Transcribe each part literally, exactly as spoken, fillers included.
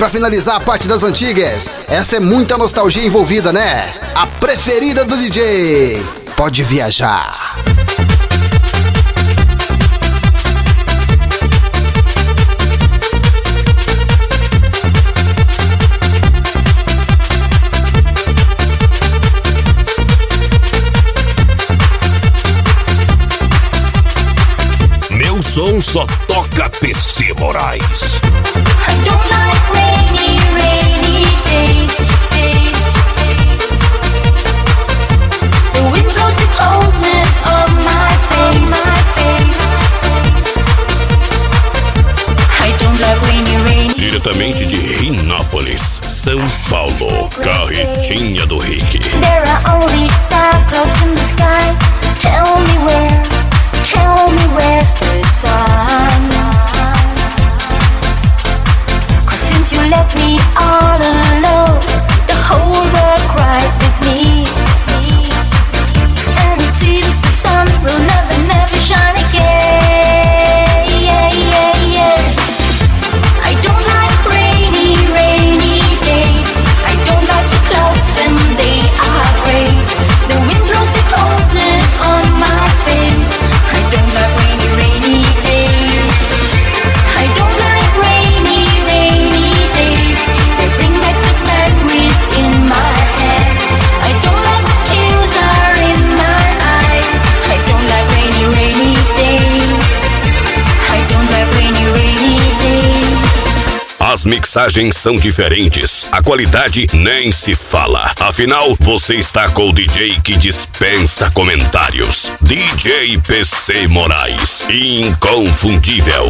pra finalizar a parte das antigas. Essa é muita nostalgia envolvida, né? A preferida do D J. Pode viajar. Meu som só toca P C Moraes. I don't like rainy, rainy days, days, days. The wind blows the coldness on my face, my face. I don't like rainy, rainy. Diretamente de Rinópolis, São Paulo, Carretinha do Rick. There are only dark clouds in the sky. Tell me where, tell me where's the sun. Since you left me all alone, the whole world cried with me. And it seems the sun will never, never shine again. Yeah, yeah, yeah. I don't like rainy, rainy days. I don't like the clouds when they are gray. The wind blows the coldness on my face. I don't like rainy, rainy days. I don't like rainy, rainy. They bring back some memories in my head. I don't like the tears are in my eyes. I don't like rainy, rainy days. I don't like rainy, rainy days. As mixagens são diferentes, a qualidade nem se fala. Afinal, você está com o D J que dispensa comentários. D J P C Moraes, inconfundível.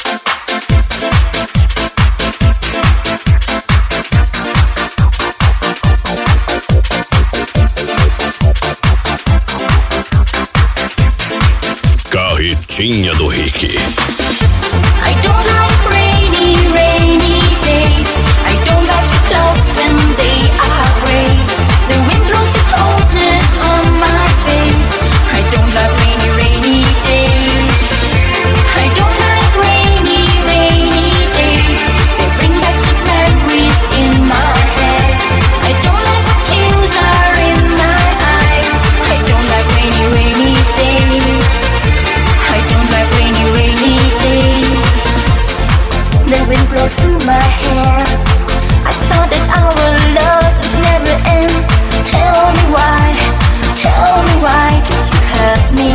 Carretinha do Rick. I don't like rainy, rainy days. I don't like the clouds when they are gray. The wind blows the coldness on my face. I don't like rainy, rainy days. I don't like rainy, rainy days. They bring back some memories in my head. I don't like the tears are in my eyes. I don't like rainy, rainy days. I don't like rainy, rainy days. The wind blows through my hair. I thought that our love would never end. Tell me why, tell me why did you hurt me?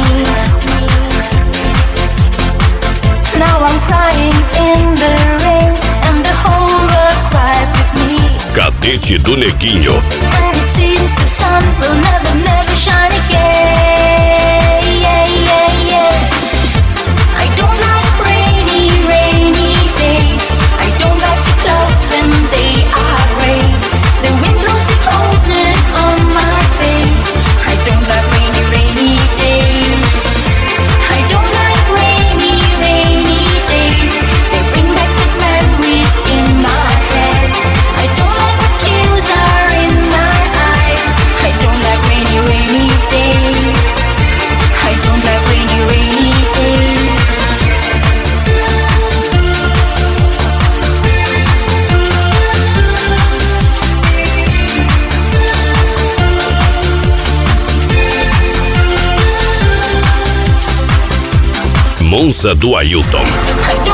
Now I'm crying in the rain, and the whole world cried with me. Cadete do Neguinho. And it seems the sun will never, never shine again. Yeah, yeah, yeah. I don't like rainy, rainy days. I don't like the clouds when they are gray. The wind blows the coldness on my face. I don't like rainy, rainy days. I don't like rainy, rainy days. They bring back some memories in my head. I don't like the tears are in my eyes. I don't like rainy, rainy days. I don't like rainy, rainy days. Monza do Ailton. I